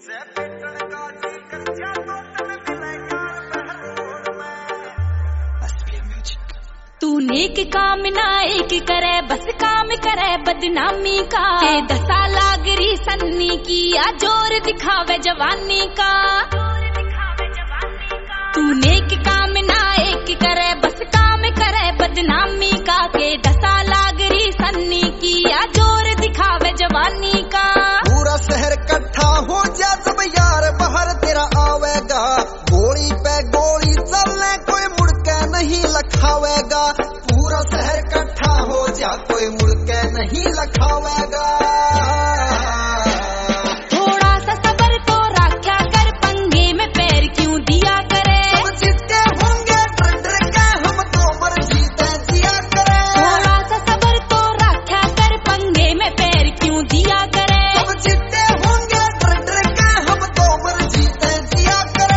तू नेक काम ना एक करे, बस काम करे बदनामी का। के दसा लागरी सन्नी की आ जोर दिखावे जवानी का। तू नेक काम ना एक करे, बस काम करे बदनामी का। के दसा लागरी सन्नी की आ जोर दिखावे जवानी का। पूरा शहर इकट्ठा हो जा जब यार बाहर तेरा आवेगा। गोली पे गोली चलने कोई मुड़ के नहीं लखावेगा। पूरा शहर इकट्ठा हो जा कोई मुड़ के नहीं लखावेगा। थोड़ा सा सबर तो रखा कर, पंगे में पैर क्यों दिया करे। सब जीते होंगे डर डर के, हम तो मर जीते जिया करे। थोड़ा सा सबर तो रखा कर, पंगे में पैर क्यों दिया करे। सब जीते होंगे डर डर के, हम तो मर जीते जिया करे।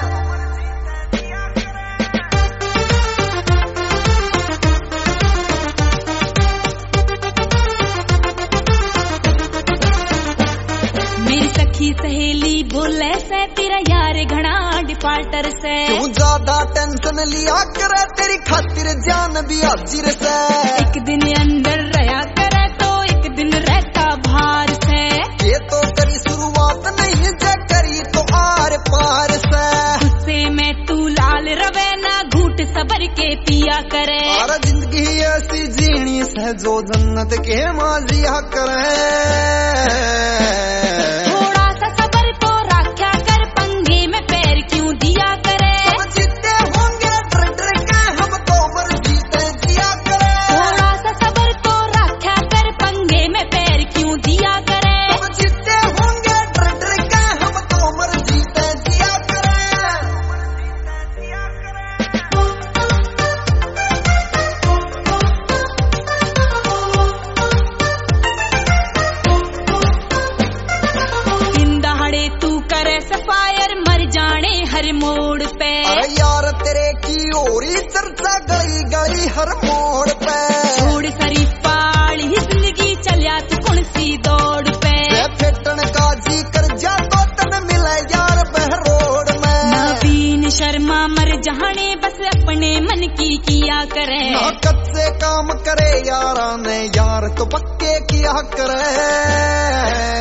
मेरी सखी सहेली बोले से तेरा यार घना डिफाल्टर से। क्यों ज्यादा टेंशन लिया करे, तेरी खातिर जान भी हाजिर से। एक दिन अंदर रहा करे तो एक दिन रहता बाहर से। ये तो करी शुरुआत नहीं जे करी तो आर पार से। गुस्से में तू लाल रवे ना, घूट सबर के पिया करे। और जिंदगी ऐसी जीनी से जो जन्नत के माजिया करे। थोड़ा सा सबर तो रखा कर, पंगे में पैर क्यों दिया करे। सब जीते होंगे डर डर के, हम तो मर जीते जिया करे। थोड़ा सा सबर तो रखा कर, पंगे में पैर क्यों दिया करे। सब जीते होंगे डर डर के, हम तो मर जीते जिया करे। दिन दहाड़े तू करे सफायर, मर जाने हर मोड़ पे। अरे यार तेरे की ओरी चर्चा गली गली हर मोड़ पे। छोड़ शरीफाड़ ही जिंदगी चलिया तू कौन सी दौड़ पे। फेटन का जी कर जा तो तन मिले यार बहरोड में। नवीन शर्मा मर जाने बस अपने मन की किया करे। ताकत से काम करे यारा ने, यार तो पक्के किया करे।